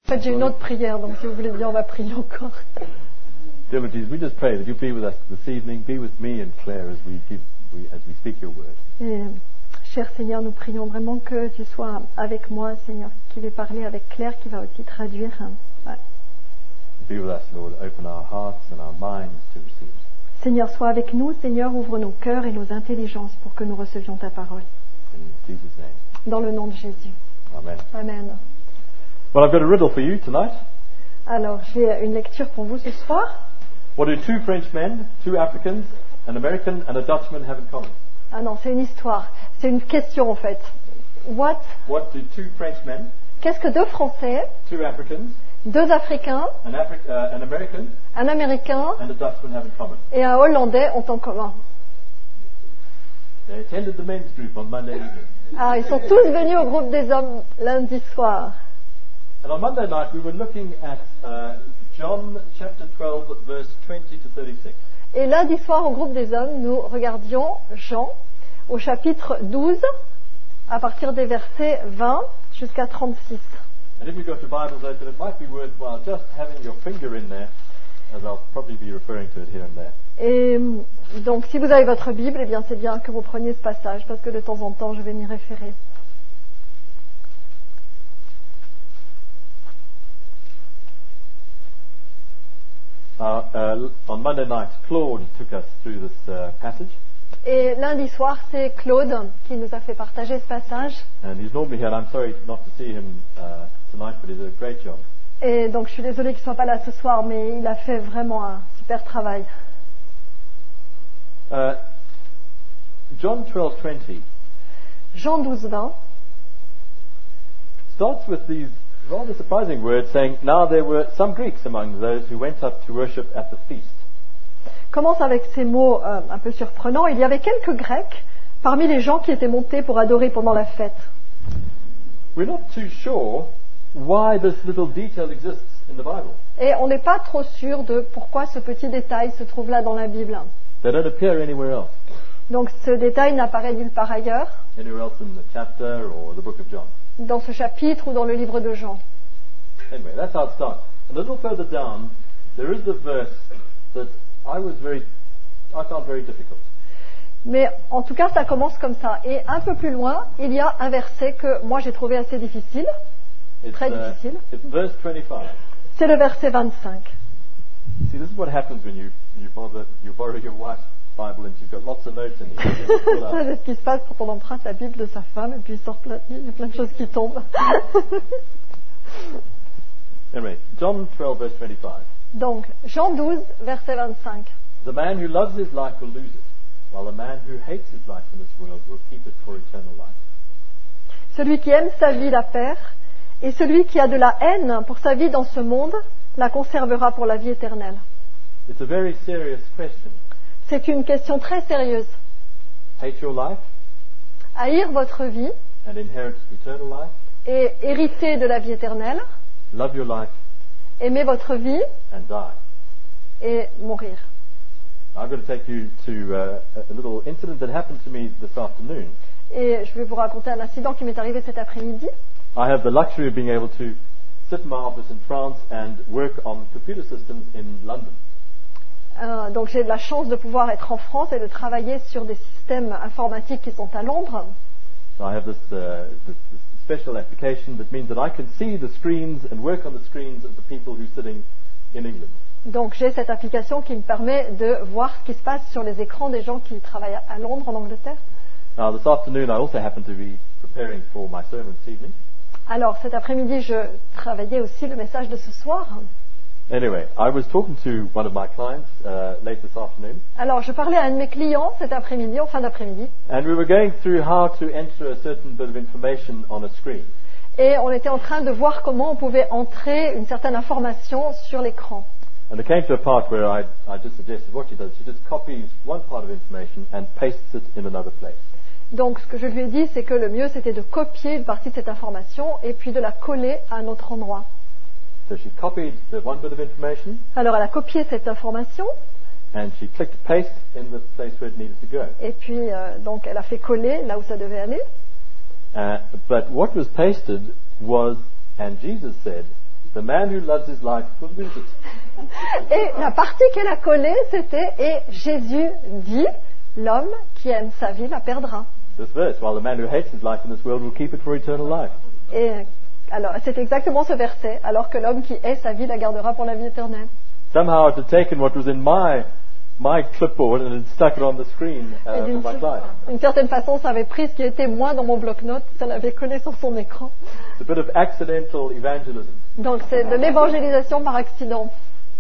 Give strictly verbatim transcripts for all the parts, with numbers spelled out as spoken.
En fait, j'ai une autre prière, donc si vous voulez bien, on va prier encore. Dear Lord Jesus, we just pray that you be with us this evening, be with me and Claire as we give, we, as we speak your word. Et, cher Seigneur, nous prions vraiment que tu sois avec moi, Seigneur, qui vais parler avec Claire, qui va aussi traduire. Ouais. Be with us, Lord. Open our hearts and our minds to receive. Seigneur, sois avec nous. Seigneur, ouvre nos cœurs et nos intelligences pour que nous recevions ta parole. In Jesus' name. Dans le nom de Jésus. Amen. Amen. Well, I've got a riddle for you tonight. Alors, j'ai une lecture pour vous ce soir. What do two Frenchmen, two Africans, an American and a Dutchman have in common? Ah non, c'est une histoire. C'est une question en fait. What? What do two Frenchmen, Qu'est-ce que deux Français, two Africans, deux Africains, an, Afri- uh, an American un Américain and a Dutchman have in common? et un Hollandais ont en commun? They attended the men's group on Monday evening. Ah, ils sont tous venus au groupe des hommes lundi soir. And on Monday night we were looking at uh, John chapter twelve, verse twenty to thirty-six. Et lundi soir, au groupe des hommes, nous regardions Jean au chapitre douze, à partir des versets vingt jusqu'à trente-six. And if you've got your Bibles open, it might be worthwhile just having your finger in there, as I'll probably be referring to it here and there. Et donc, si vous avez votre Bible, eh bien, c'est bien que vous preniez ce passage, parce que de temps en temps, je vais m'y référer. Uh, uh, on Monday night, Claude took us through this uh, passage, Et lundi soir, c'est Claude qui nous a fait partager ce passage. and he's normally here. And I'm sorry not to see him uh, tonight, but he did a great job. Et donc, je suis désolée qu'il ne soit pas là ce soir, mais il a fait vraiment un super travail. Uh, John twelve twenty Jean douze, vingt starts with these rather surprising words saying, "Now there were some Greeks among those who went up to worship at the feast." commence avec ces mots euh, un peu surprenants. Il y avait quelques Grecs parmi les gens qui étaient montés pour adorer pendant la fête. We're not too sure why this little detail exists in the Bible. Et on n'est pas trop sûr de pourquoi ce petit détail se trouve là dans la Bible. They don't appear anywhere else, Donc ce détail n'apparaît nulle part ailleurs, anywhere else in the chapter or the book of John. dans ce chapitre ou dans le livre de Jean. Anyway, that's how it starts. And a little further down, there is the verse that I was very, I found very difficult. Mais en tout cas, ça commence comme ça. Et un peu plus loin, il y a un verset que moi j'ai trouvé assez difficile, It's, très uh, difficile. it's verse twenty-five. C'est le verset vingt-cinq. See, this is what happens when you, you, bother, you borrow your wife's Bible and she's got lots of notes in it. You have to pull out. Ça, c'est ce qui se passe quand on emprunte la Bible de sa femme et puis il sort plein, il y a plein de choses qui tombent. Anyway, John twelve, verse twenty-five. Donc, Jean douze, verset vingt-cinq. The man who loves his life will lose it, while the man who hates his life in this world will keep it for eternal life. Celui qui aime sa vie la perd, et celui qui a de la haine pour sa vie dans ce monde la conservera pour la vie éternelle. It's a very serious question. C'est une question très sérieuse. Hate your life Haïr votre vie and inherit eternal life. et hériter de la vie éternelle, Love your life aimer votre vie and die. et mourir. I'm going to take you to uh, a little incident that happened to me this afternoon. Et je vais vous raconter un incident qui m'est arrivé cet après-midi. I have the luxury of being able to sit in my office in France and work on computer systems in London. Euh, donc j'ai de la chance de pouvoir être en France et de travailler sur des systèmes informatiques qui sont à Londres. So I have this, uh, this, this special application that means that I can see the screens and work on the screens of the people who are sitting in England. Donc j'ai cette application qui me permet de voir ce qui se passe sur les écrans des gens qui travaillent à Londres, en Angleterre. Now this afternoon I also happen to be preparing for my sermon this evening. Alors cet après-midi, je travaillais aussi le message de ce soir. Anyway, I was talking to one of my clients uh, late this afternoon, Alors je parlais à un de mes clients cet après-midi, en fin d'après-midi, and we were going through how to enter a certain bit of information on a screen. et on était en train de voir comment on pouvait entrer une certaine information sur l'écran. And it came to a part where I, I just suggested what she does. She just copies one part of information and pastes it in another place. Donc ce que je lui ai dit, c'est que le mieux c'était de copier une partie de cette information et puis de la coller à un autre endroit. So she copied the one bit of information Alors elle a copié cette information and she clicked paste in the place where it needed to go. et puis euh, donc elle a fait coller là où ça devait aller. Uh, but what was pasted was, and Jesus said, The man who loves his life will lose it. Et la partie qu'elle a collée, c'était « Et Jésus dit, l'homme qui aime sa vie la perdra. This verse, while the man who hates his life in this world will keep it for eternal life. » Et alors, c'est exactement ce verset, alors que l'homme qui hait sa vie la gardera pour la vie éternelle. Somehow it had taken what was in my my clipboard and had stuck it on the screen uh, Et for d'une, my client. d'une certaine façon, ça avait pris ce qui était moi dans mon bloc-notes, ça l'avait collé sur son écran. It's a bit of accidental evangelism. Donc c'est de l'évangélisation par accident.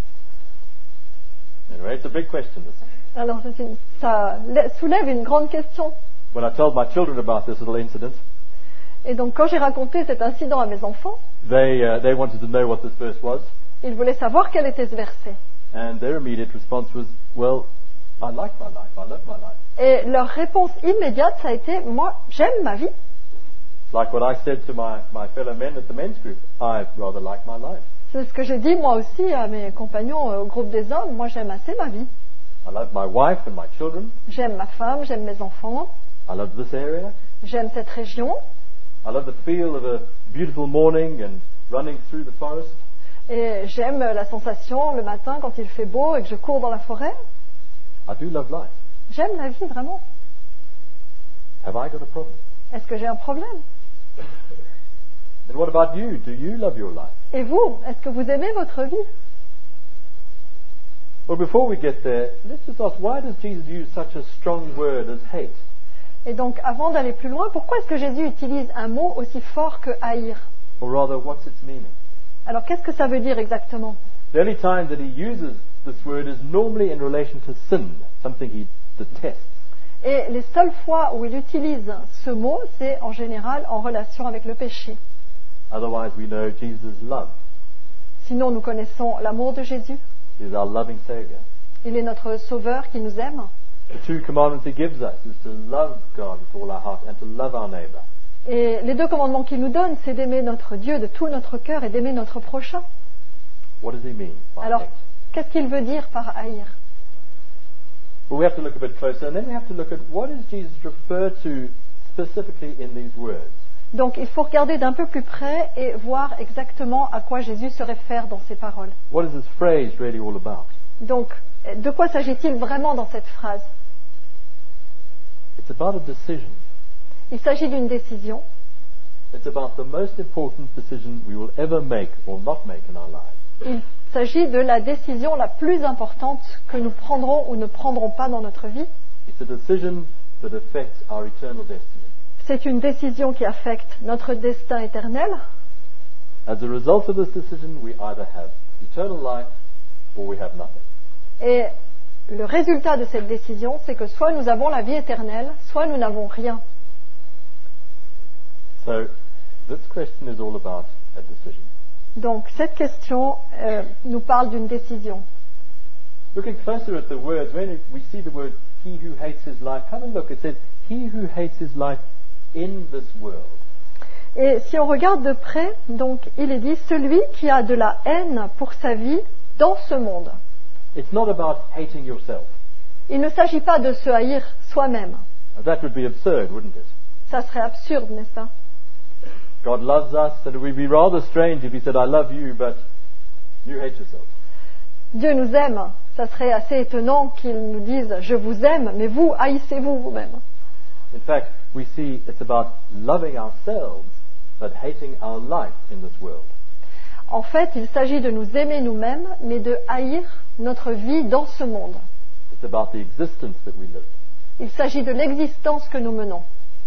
Anyway, it's a big question. This. Alors c'est une- ça lè- soulève une grande question. When I told my children about this little incident, Et donc quand j'ai raconté cet incident à mes enfants, they uh, they wanted to know what this verse was, ils voulaient savoir quel était ce verset. and their immediate response was, "Well, I like my life. I love my life." Et leur réponse immédiate, ça a été, moi, j'aime ma vie. It's like what I said to my, my fellow men at the men's group. I rather like my life. C'est ce que j'ai dit moi aussi à mes compagnons euh, au groupe des hommes. Moi, j'aime assez ma vie. I love my wife and my children. J'aime ma femme, j'aime mes enfants, I love this area. j'aime cette région. I love the feel of a beautiful morning and running through the forest. Et j'aime la sensation le matin quand il fait beau et que je cours dans la forêt. I do love life. J'aime la vie, vraiment. Have I got a problem? Est-ce que j'ai un problème? And what about you? Do you love your life? Et vous, est-ce que vous aimez votre vie? Well, before we get there, let's just ask, why does Jesus use such a strong word as hate? Et donc, avant d'aller plus loin, pourquoi est-ce que Jésus utilise un mot aussi fort que haïr? Or rather, what's its meaning? Alors, qu'est-ce que ça veut dire exactement? The only time that he uses this word is normally in relation to sin, something he detests. Et les seules fois où il utilise ce mot, c'est en général en relation avec le péché. Otherwise, we know Jesus' love. Sinon, nous connaissons l'amour de Jésus. He is our loving Savior. Il est notre sauveur qui nous aime. The two commandments he gives us is to love God with all our heart and to love our neighbor. Et les deux commandements qu'il nous donne, c'est d'aimer notre Dieu de tout notre cœur et d'aimer notre prochain. What does he mean by Alors, hate? qu'est-ce qu'il veut dire par haïr? Well, we have to look a bit closer, and then we have to look at what does Jesus refer to specifically in these words. Donc, il faut regarder d'un peu plus près et voir exactement à quoi Jésus se réfère dans ces paroles. What is this phrase really all about? Donc, de quoi s'agit-il vraiment dans cette phrase? It's about a decision. Il s'agit d'une décision. It's about the most important decision we will ever make or not make in our lives. Il s'agit de la décision la plus importante que nous prendrons ou ne prendrons pas dans notre vie. It's a decision that affects our eternal destiny. C'est une décision qui affecte notre destin éternel. As a result of this decision, we either have eternal life or we have nothing. Et le résultat de cette décision, c'est que soit nous avons la vie éternelle, soit nous n'avons rien. So, this question is all about a decision. Donc cette question euh, nous parle d'une décision. Looking closer at the words, when we see the word, he who hates his life, have a look. It says, he who hates his life in this world. Et si on regarde de près, donc il est dit celui qui a de la haine pour sa vie dans ce monde. It's not about hating yourself. Il ne s'agit pas de se haïr soi-même. Now, that would be absurd, wouldn't it? Ça serait absurde, n'est-ce pas? God loves us, and it would be rather strange if he said, I love you, but you hate yourself. Dieu nous aime. Ça serait assez étonnant qu'il nous dise je vous aime, mais vous haïssez-vous vous-même. In fact, we see it's about loving ourselves, but hating our life in this world. En fait, il s'agit de nous aimer nous-mêmes, mais de haïr notre vie dans ce monde. It's about the existence that we live. Il s'agit de l'existence que nous menons.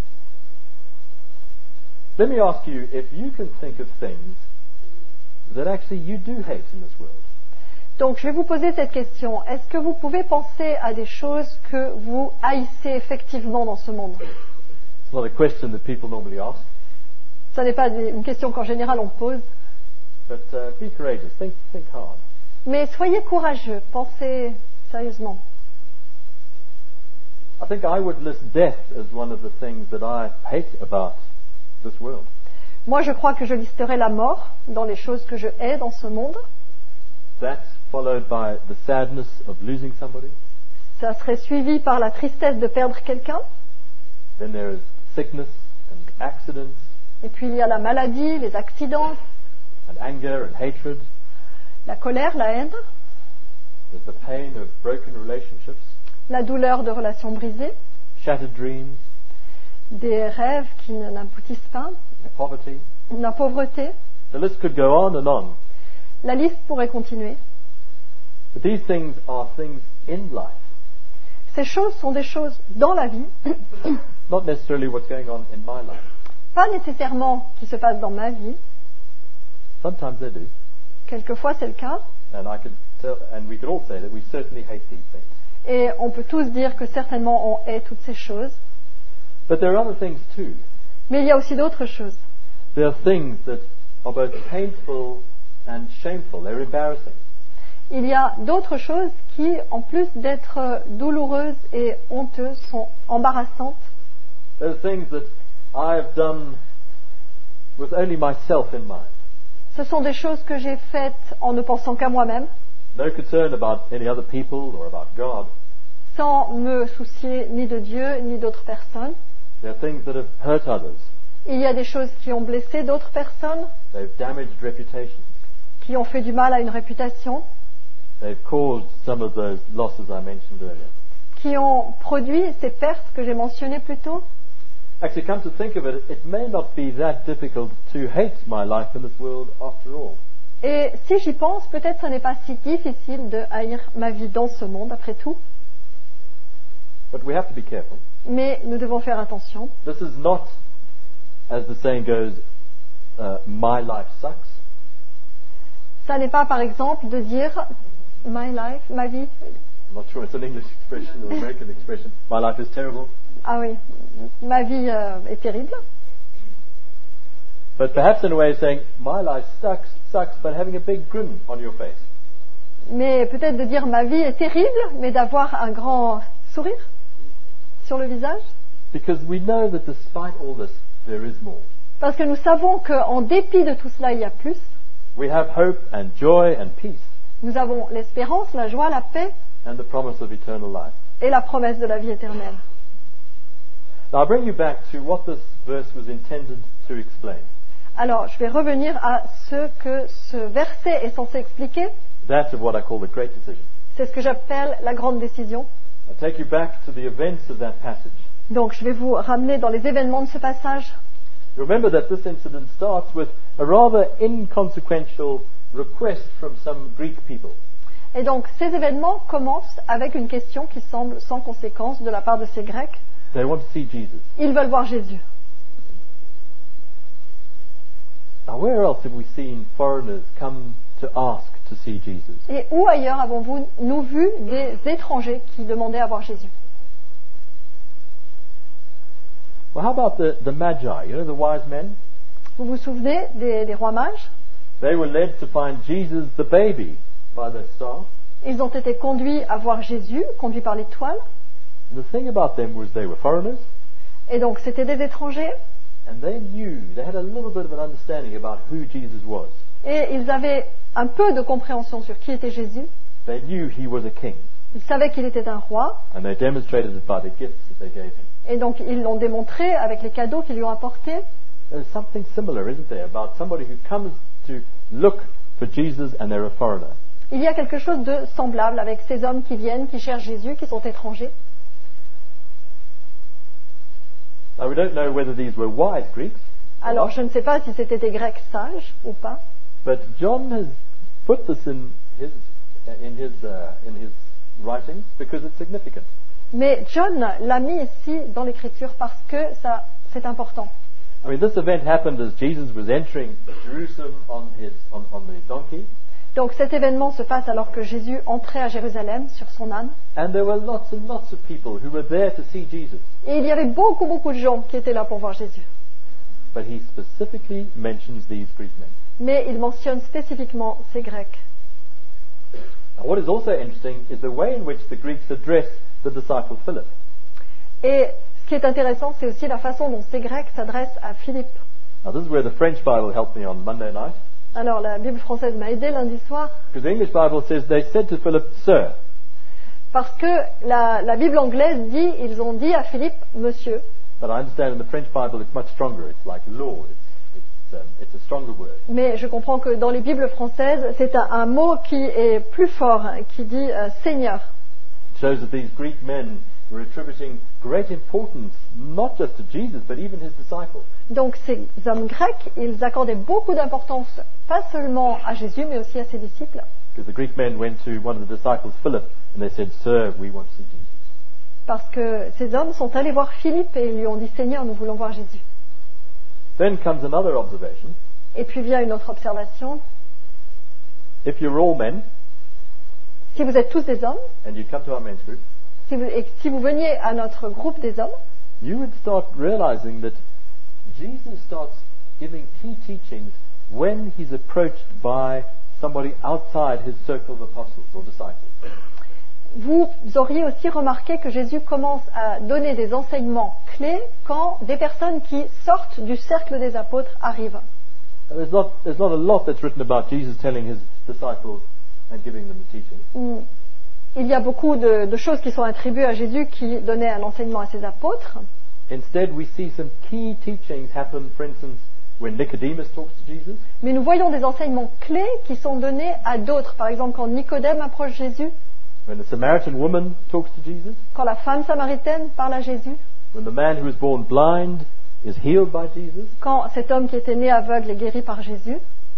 Let me ask you if you can think of things that actually you do hate in this world. Donc, je vais vous poser cette question. Est-ce que vous pouvez penser à des choses que vous haïssez effectivement dans ce monde? It's not a question that people normally ask, Ce n'est pas des- une question qu'en général on pose. but uh, be courageous. Think, think hard. Mais soyez courageux. Pensez sérieusement. I think I would list death as one of the things that I hate about this world. Moi, je crois que je listerai la mort dans les choses que je hais dans ce monde. That's followed by the sadness of losing somebody. Ça serait suivi par la tristesse de perdre quelqu'un. Then there is sickness and accidents, Et puis il y a la maladie, les accidents, and anger and hatred. la colère, la haine, There's the pain of broken relationships, la douleur de relations brisées, shattered dreams, des rêves qui ne- n'aboutissent pas, poverty. la pauvreté. The list could go on and on. La liste pourrait continuer. But these things are things in life, Ces choses sont des choses dans la vie, not necessarily what's going on in my life. pas nécessairement qui se passent dans ma vie. Sometimes they do. Quelquefois c'est le cas. And I could tell, and we could all say that we certainly hate these things. Et on peut tous dire que certainement on hait toutes ces choses. But there are other things too. Mais il y a aussi d'autres choses. There are things that are both painful and shameful. They're embarrassing. Il y a d'autres choses qui, en plus d'être euh, douloureuses et honteuses, sont embarrassantes. There are things that I have done with only myself in mind. Ce sont des choses que j'ai faites en ne pensant qu'à moi-même, No concern about any other people or about God. sans me soucier ni de Dieu ni d'autres personnes. There are things that have hurt others. Il y a des choses qui ont blessé d'autres personnes, They've damaged reputations. qui ont fait du mal à une réputation, They've caused some of those losses I mentioned earlier. qui ont produit ces pertes que j'ai mentionnées plus tôt. Actually, come to think of it, it may not be that difficult to hate my life in this world after all. Et si j'y pense, peut-être ce n'est pas si difficile de haïr ma vie dans ce monde, après tout. But we have to be careful. Mais nous devons faire attention. This is not, as the saying goes, uh, my life sucks. Ça n'est pas, par exemple, de dire my life, ma vie. I'm not sure it's an English expression or American expression. My life is terrible. Ah oui, ma vie euh, est terrible. But perhaps in a way of saying, my life sucks, sucks, but having a big grin on your face. Mais peut-être de dire ma vie est terrible, mais d'avoir un grand sourire sur le visage. Because we know that despite all this, there is more. Parce que nous savons qu'en dépit de tout cela, il y a plus. We have hope and joy and peace Nous avons l'espérance, la joie, la paix and the promise of eternal life. et la promesse de la vie éternelle. Now I bring you back to what this verse was intended to explain. Alors, je vais revenir à ce que ce verset est censé expliquer. That of what I call the great decision. C'est ce que j'appelle la grande décision. I'll take you back to the events of that passage. Donc, je vais vous ramener dans les événements de ce passage. You remember that this incident starts with a rather inconsequential request from some Greek people. Et donc, ces événements commencent avec une question qui semble sans conséquence de la part de ces Grecs. They want to see Jesus. Ils veulent voir Jésus. Now, where else have we seen foreigners come to ask to see Jesus? Et où ailleurs avons-vous, nous vu des étrangers qui demandaient à voir Jésus? Well, how about the, the Magi, you know, the wise men? Vous vous souvenez des, des rois mages? They were led to find Jesus the baby by the star. Ils ont été conduits à voir Jésus, conduits par l'étoile. And the thing about them was they were foreigners, Et donc, c'était des étrangers. and they knew, they had a little bit of an understanding about who Jesus was. Et ils avaient un peu de compréhension sur qui était Jésus. They knew he was a king, Ils savaient qu'il était un roi. and they demonstrated it by the gifts that they gave him. Et donc, ils l'ont démontré avec les cadeaux qu'ils lui ont apportés. There's something similar, isn't there, about somebody who comes to look for Jesus and they're a foreigner. Il y a quelque chose de semblable avec ces hommes qui viennent, qui cherchent Jésus, qui sont étrangers. Now, we don't know whether these were wise Greeks, or Alors, not, je ne sais pas si c'était des Grecs sages ou pas. but John has put this in his, in his, uh, in his writings because it's significant. Mais John l'a mis ici dans l'Écriture parce que ça, c'est important. I mean, this event happened as Jesus was entering Jerusalem on, his, on, on the donkey, Donc cet événement se passe alors que Jésus entrait à Jérusalem sur son âne. and there were lots and lots of people who were there to see Jesus. Et il y avait beaucoup, beaucoup de gens qui étaient là pour voir Jésus. But he specifically mentions these Greek men. Mais il mentionne spécifiquement ces Grecs. Now, what is also interesting is the way in which the Greeks address the disciple Philip. Et ce qui est intéressant, c'est aussi la façon dont ces Grecs s'adressent à Philippe. Now, this is where the French Bible helped me on Monday night, Alors la Bible française m'a aidé lundi soir because the English Bible says they said to Philip, Sir. parce que la, la Bible anglaise dit, ils ont dit à Philippe, Monsieur. But I understand in the French Bible it's much stronger. It's like Lord. It's, it's um, it's a stronger word. Mais je comprends que dans les Bibles françaises, c'est un, un mot qui est plus fort, hein, qui dit euh, Seigneur. It shows that these Greek men were attributing great importance not just to Jesus but even his disciples. Donc ces hommes grecs, ils accordaient beaucoup d'importance, pas seulement à Jésus, mais aussi à ses disciples. Because the Greek men went to one of the disciples, Philip, and they said, "Sir, we want to see Jesus." Parce que ces hommes sont allés voir Philippe et ils lui ont dit Seigneur, nous voulons voir Jésus. Then comes another observation. Et puis vient une autre observation. If you're all men Si vous êtes tous des hommes, and you come to our men's group, si vous, et si vous veniez à notre groupe des hommes, you would start realizing that Jesus starts giving key teachings when he's approached by somebody outside his circle of apostles or disciples. vous auriez aussi remarqué que Jésus commence à donner des enseignements clés quand des personnes qui sortent du cercle des apôtres arrivent. There's not, there's not a lot that's written about Jesus telling his disciples and giving them the teaching. Mm. Il y a beaucoup de, de choses qui sont attribuées à Jésus qui donnait un enseignement à ses apôtres. Instead, we see some key teachings happen, for instance, when Nicodemus talks to Jesus, Mais nous voyons des enseignements clés qui sont donnés à d'autres. Par exemple, quand Nicodème approche Jésus, when the Samaritan woman talks to Jesus, quand la femme samaritaine parle à Jésus, when the man who was born blind is healed by Jesus. quand cet homme qui était né aveugle est guéri par Jésus.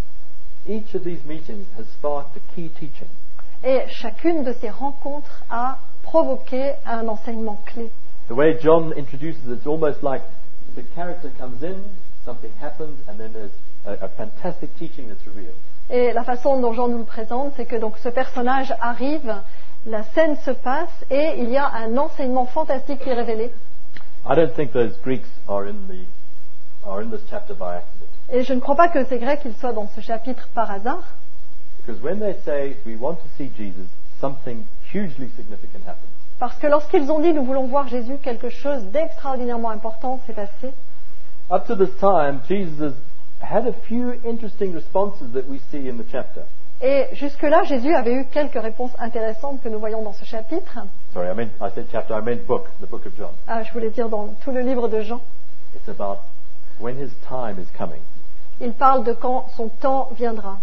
Each of these meetings has sparked a key teaching. Et chacune de ces rencontres a provoqué un enseignement clé. The way John introduces it, it's almost like the character comes in, something happens, and then there's a, a fantastic teaching that's revealed. Et la façon dont Jean nous le présente, c'est que donc ce personnage arrive, la scène se passe et il y a un enseignement fantastique qui est révélé. I don't think those Greeks are in the are in this chapter by accident. Et je ne crois pas que ces Grecs ils soient dans ce chapitre par hasard, Because when they say we want to see Jesus, something hugely significant happens. parce que lorsqu'ils ont dit nous voulons voir Jésus, quelque chose d'extraordinairement important s'est passé. Up to this time, Jesus has had a few interesting responses that we see in the chapter. Et jusque-là, Jésus avait eu quelques réponses intéressantes que nous voyons dans ce chapitre. Sorry, I meant I said chapter. I meant book, the book of John. Ah, je voulais dire dans tout le livre de Jean. It's about when his time is coming. Il parle de quand son temps viendra.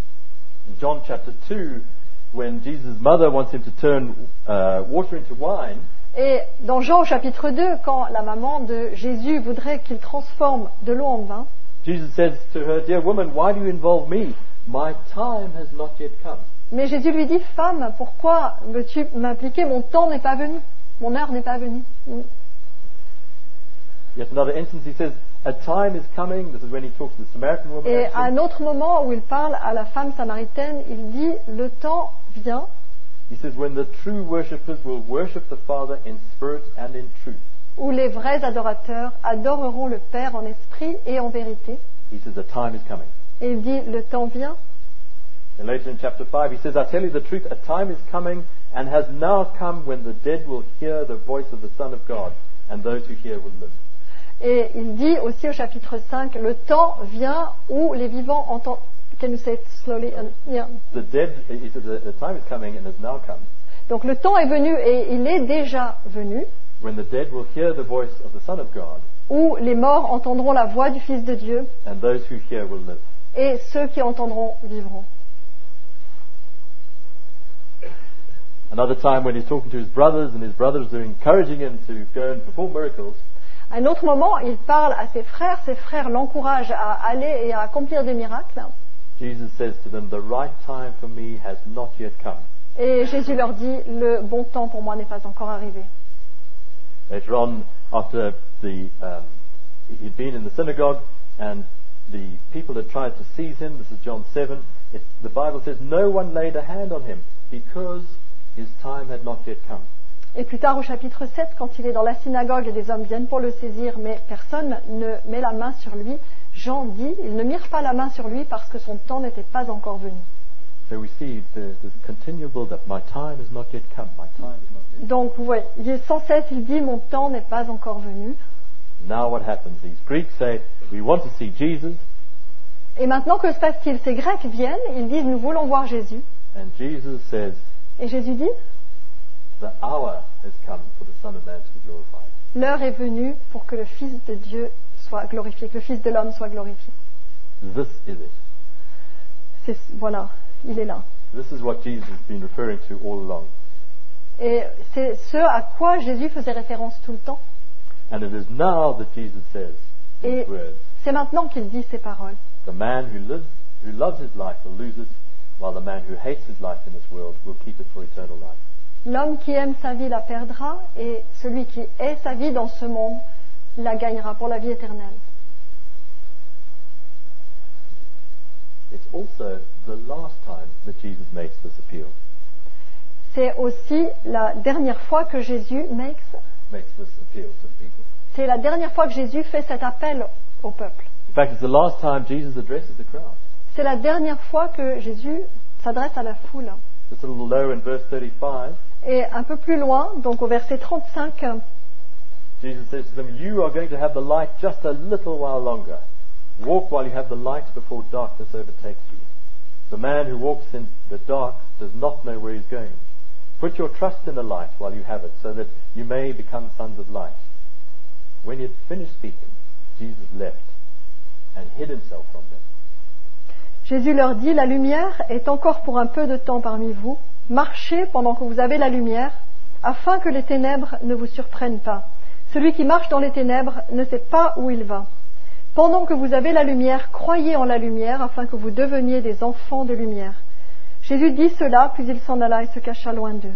In John chapter two, when Jesus' mother wants him to turn uh, water into wine, Et dans Jean au chapitre deux, quand la maman de Jésus voudrait qu'il transforme de l'eau en vin, Jesus says to her, "Dear woman, why do you involve me? My time has not yet come." mais Jésus lui dit, femme, pourquoi veux-tu m'impliquer? Mon temps n'est pas venu, mon heure n'est pas venue. Yet another instance, he says, "A time is coming." This is when he talks to the Samaritan woman. Et à actually. un autre moment où il parle à la femme samaritaine, il dit, le temps vient He says, "When the true worshippers will worship the Father in spirit and in truth." où les vrais adorateurs adoreront le Père en esprit et en vérité. He says, "A time is coming." Et il dit, le temps vient. And later in chapter five, he says, "I tell you the truth, a time is coming and has now come when the dead will hear the voice of the Son of God, and those who hear will live." Et il dit aussi au chapitre cinq, le temps vient où les vivants entendent... Can you say it slowly? Yeah. The dead, he says, "The the time is coming and has now come Donc le temps est venu et il est déjà venu, when the dead will hear the voice of the Son of God, où les morts entendront la voix du Fils de Dieu and those who hear will live." et ceux qui entendront vivront. Another time when he's talking to his brothers, and his brothers are encouraging him to go and perform miracles, À un autre moment, il parle à ses frères, ses frères l'encouragent à aller et à accomplir des miracles. Jesus says to them, "The right time for me has not yet come." Et Jésus leur dit, le bon temps pour moi n'est pas encore arrivé. Later on, after the um, he'd been in the synagogue and the people had tried to seize him, this is John seven, it, the Bible says no one laid a hand on him because his time had not yet come. Et plus tard au chapitre sept, quand il est dans la synagogue et des hommes viennent pour le saisir, mais personne ne met la main sur lui, Jean dit, ils ne mirent pas la main sur lui parce que son temps n'était pas encore venu. So we see the, this continual build-up. My time has not yet come. My time has not yet come. Donc vous voyez, il est sans cesse, il dit, mon temps n'est pas encore venu. Now what happens? These Greeks say, "We want to see Jesus," Et maintenant, que se passe-t-il? Ces Grecs viennent, ils disent, nous voulons voir Jésus. and Jesus says, Et Jésus dit, "The hour has come for the Son of Man to be glorified." l'heure est venue pour que le Fils de Dieu soit glorifié, que le Fils de l'homme soit glorifié. This is it. C'est, voilà, il est là. This is what Jesus has been referring to all along. Et c'est ce à quoi Jésus faisait référence tout le temps. And it is now that Jesus says Et these words. c'est maintenant qu'il dit ces paroles. The man who lives, who loves his life will lose it, while the man who hates his life in this world will keep it for eternal life. L'homme qui aime sa vie la perdra, et celui qui hait sa vie dans ce monde la gagnera pour la vie éternelle. It's also the last time that Jesus makes this appeal, C'est aussi la dernière fois que Jésus makes, makes this appeal to the people. c'est la dernière fois que Jésus fait cet appel au peuple. In fact, it's the last time Jesus addresses the crowd. C'est la dernière fois que Jésus s'adresse à la foule. Just a little lower in verse thirty-five, Et un peu plus loin, donc au verset trente-cinq, Jesus says to them, "You are going to have the light just a little while longer. Walk while you have the light before darkness overtakes you. The man who walks in the dark does not know where he's going. Put your trust in the light while you have it, so that you may become sons of light." When he had finished speaking, Jesus left and hid himself from them. Jésus leur dit, la lumière est encore pour un peu de temps parmi vous. Marchez pendant que vous avez la lumière, afin que les ténèbres ne vous surprennent pas. Celui qui marche dans les ténèbres ne sait pas où il va. Pendant que vous avez la lumière, croyez en la lumière, afin que vous deveniez des enfants de lumière. Jésus dit cela, puis il s'en alla et se cacha loin d'eux.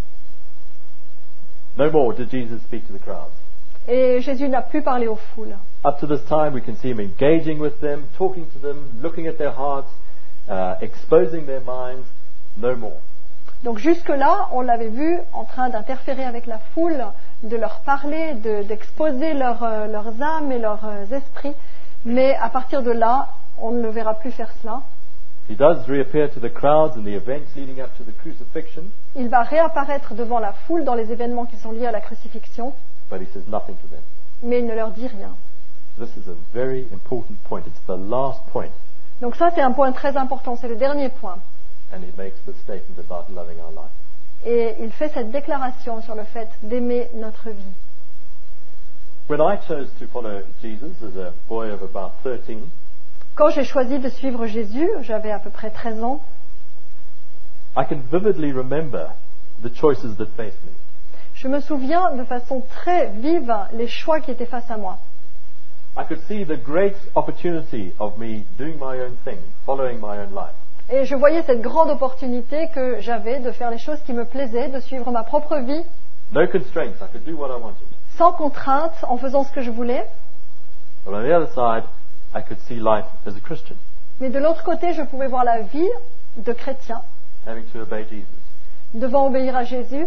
No more did Jesus speak to the crowds. Et Jésus n'a plus parlé aux foules. Up to this time, we can see him engaging with them, talking to them, looking at their hearts, uh, exposing their minds. No more. Donc jusque-là, on l'avait vu en train d'interférer avec la foule, de leur parler, de, d'exposer leur, euh, leurs âmes et leurs euh, esprits. Mais à partir de là, on ne le verra plus faire cela. He does reappear to the crowds in the events leading up to the crucifixion, Il va réapparaître devant la foule dans les événements qui sont liés à la crucifixion, but he says nothing to them. mais il ne leur dit rien. This is a very important point. It's the last point. Donc ça, c'est un point très important, c'est le dernier point. And he makes this statement about loving our life. Et il fait cette déclaration sur le fait d'aimer notre vie. When I chose to follow Jesus as a boy of about thirteen, Quand j'ai choisi de suivre Jésus, j'avais à peu près treize ans, I can vividly remember the choices that faced me. je me souviens de façon très vive les choix qui étaient face à moi. I could see the great opportunity of me doing my own thing, following my own life. Et je voyais cette grande opportunité que j'avais de faire les choses qui me plaisaient, de suivre ma propre vie, No constraints. I could do what I wanted. sans contrainte, en faisant ce que je voulais. But on the other side, I could see life as a Christian, Mais de l'autre côté, je pouvais voir la vie de chrétien, having to obey Jesus. devant obéir à Jésus.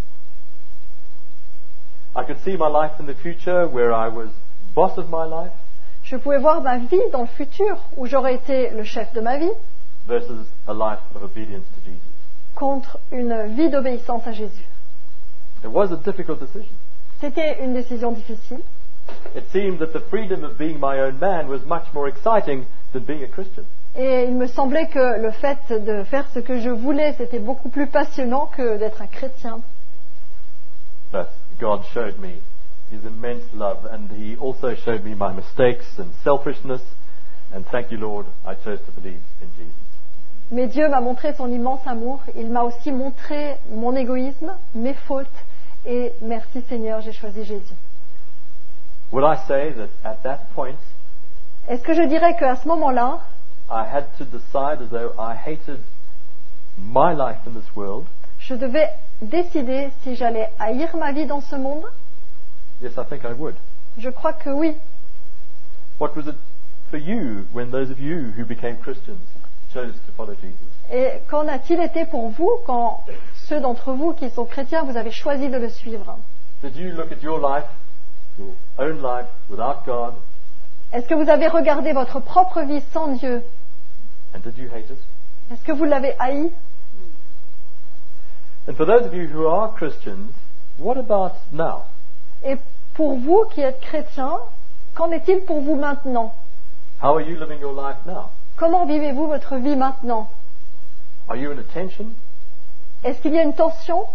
I could see my life in the future where I was boss of my life Je pouvais voir ma vie dans le futur, où j'aurais été le chef de ma vie, versus a life of obedience to Jesus. contre une vie d'obéissance à Jésus. It was a difficult decision. C'était une décision difficile. It seemed that the freedom of being my own man was much more exciting than being a Christian. Et il me semblait que le fait de faire ce que je voulais, c'était beaucoup plus passionnant que d'être un chrétien. But God showed me His immense love, and He also showed me my mistakes and selfishness. And thank you, Lord, I chose to believe in Jesus. Mais Dieu m'a montré son immense amour. Il m'a aussi montré mon égoïsme, mes fautes. Et merci Seigneur, j'ai choisi Jésus. Would I say that at that point Est-ce que je dirais qu'à ce moment-là, I had to decide as though I hated my life in this world? je devais décider si j'allais haïr ma vie dans ce monde? Yes, I think I would. Je crois que oui. What was it for you when those of you who became Christians chose to follow Jesus? Et qu'en a-t-il été pour vous quand ceux d'entre vous qui sont chrétiens, vous avez choisi de le suivre? Did you look at your life, your own life, without God, Est-ce que vous avez regardé votre propre vie sans Dieu? and did you hate it? Est-ce que vous l'avez haï? And for those of you who are Christians, what about now? Et pour vous qui êtes chrétiens, qu'en est-il pour vous maintenant? How are you living your life now? Comment vivez-vous votre vie maintenant? Are you in a tension? Est-ce qu'il y a une tension?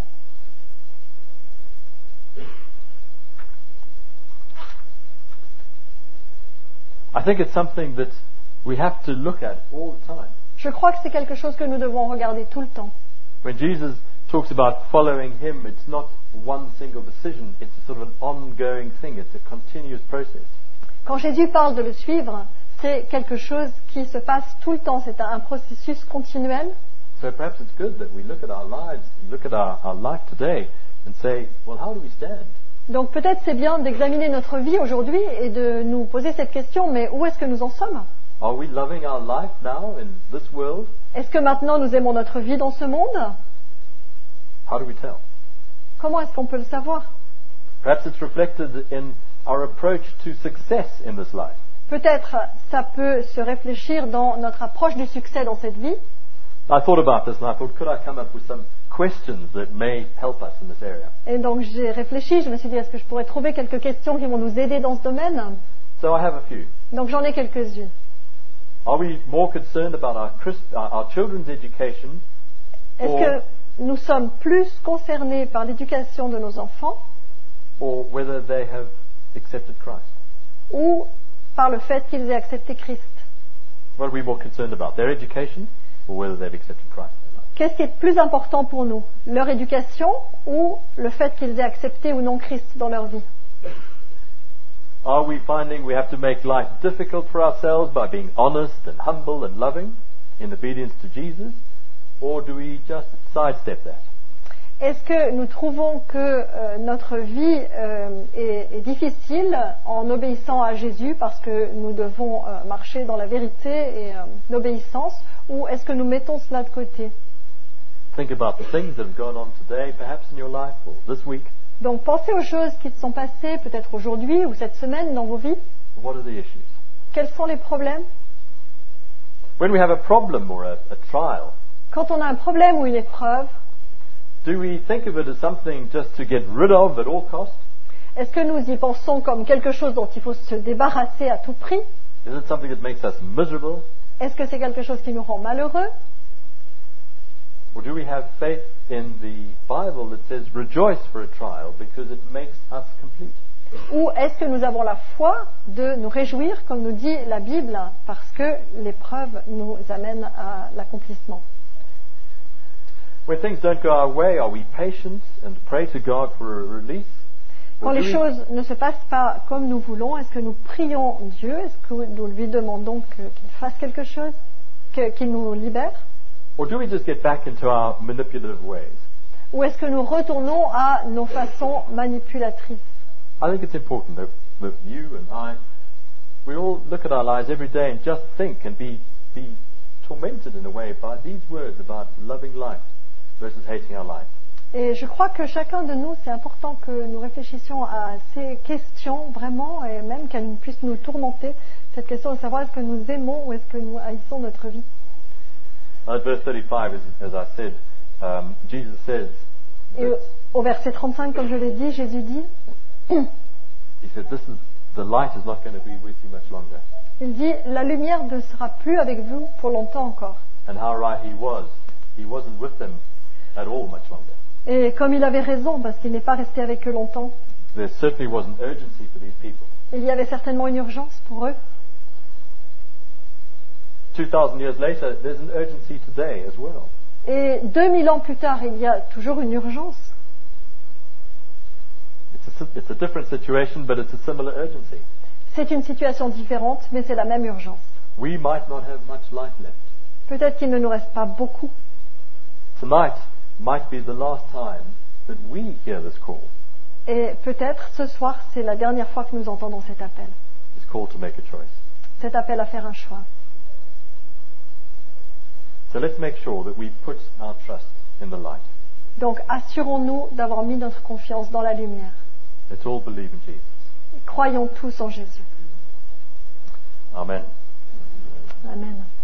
I think it's something that we have to look at all the time. Je crois que c'est quelque chose que nous devons regarder tout le temps. When Jesus talks about following him, it's not one single decision, it's a sort of an ongoing thing, it's a continuous process. Quand Jésus parle de le suivre, c'est quelque chose qui se passe tout le temps, c'est un processus continuel. So perhaps it's good that we look at our lives, look at our, our life today and say, well, how do we stand? Donc peut-être c'est bien d'examiner notre vie aujourd'hui et de nous poser cette question, mais où est-ce que nous en sommes? Are we loving our life now in this world? Est-ce que maintenant nous aimons notre vie dans ce monde? How do we tell? Comment est-ce qu'on peut le savoir? Perhaps it's reflected in our approach to success in this life. Peut-être ça peut se réfléchir dans notre approche du succès dans cette vie. I thought about this and I thought, could I come up with some questions that may help us in this area? Et donc j'ai réfléchi, je me suis dit, est-ce que je pourrais trouver quelques questions qui vont nous aider dans ce domaine? So I have a few. Donc j'en ai quelques-unes. Are we more concerned about our, Christ, our, our children's education? Est-ce or, que nous sommes plus concernés par l'éducation de nos enfants or whether they have accepted Christ? ou par le fait qu'ils aient accepté Christ? What are we more concerned about? Their education or whether they've accepted Christ? Qu'est-ce qui est plus important pour nous? Leur éducation ou le fait qu'ils aient accepté ou non Christ dans leur vie? Are we finding we have to make life difficult for ourselves by being honest and humble and loving in obedience to Jesus? Or do we just sidestep that? Est-ce que nous trouvons que euh, notre vie euh, est, est difficile en obéissant à Jésus parce que nous devons euh, marcher dans la vérité et euh, l'obéissance, ou est-ce que nous mettons cela de côté? Think about the things that have gone on today, perhaps in your life or this week. Donc pensez aux choses qui se sont passées peut-être aujourd'hui ou cette semaine dans vos vies. What are the issues? Quels sont les problèmes? When we have a problem or a, a trial, Quand on a un problème ou une épreuve, do we think of it as something just to get rid of at all costs? est-ce que nous y pensons comme quelque chose dont il faut se débarrasser à tout prix? Is it something that makes us miserable? Est-ce que c'est quelque chose qui nous rend malheureux? Or do we have faith in the Bible that says rejoice for a trial because it makes us complete? Ou est-ce que nous avons la foi de nous réjouir, comme nous dit la Bible, parce que l'épreuve nous amène à l'accomplissement? When things don't go our way, are we patient and pray to God for a release? Quand Or do les we- choses ne se passent pas comme nous voulons, est-ce que nous prions Dieu? Est-ce que nous lui demandons que- qu'il fasse quelque chose, que- qu'il nous libère? Or do we just get back into our manipulative ways? Ou est-ce que nous retournons à nos façons manipulatrices? I think it's important that, that you and I, we all look at our lives every day and just think and be, be tormented in a way by these words about loving life versus hating our life. Et je crois que chacun de nous, c'est important que nous réfléchissions à ces questions vraiment, et même qu'elles puissent nous tourmenter, cette question de savoir est-ce que nous aimons ou est-ce que nous haïssons notre vie. Uh, verse thirty-five, as, as I said, um, Jesus says, Et that, au verset trente-cinq, comme je l'ai dit, Jésus dit, he said, this is, the light is not going to be with you much longer. il dit, la lumière ne sera plus avec vous pour longtemps encore. And how right he was. He wasn't with them at all much longer. Et comme il avait raison, parce qu'il n'est pas resté avec eux longtemps, There certainly was an urgency for these people. il y avait certainement une urgence pour eux. Two thousand years later, there's an urgency today as well. Et deux mille ans plus tard, il y a toujours une urgence. It's a, si- it's a different situation, but it's a similar urgency. C'est une situation différente, mais c'est la même urgence. We might not have much light left. Peut-être qu'il ne nous reste pas beaucoup. Tonight might be the last time that we hear this call. Et peut-être ce soir, c'est la dernière fois que nous entendons cet appel. This call to make a choice. Cet appel à faire un choix. So let's make sure that we put our trust in the light. Donc assurons-nous d'avoir mis notre confiance dans la lumière. Let's all believe in Jesus. Croyons tous en Jésus. Amen. Amen.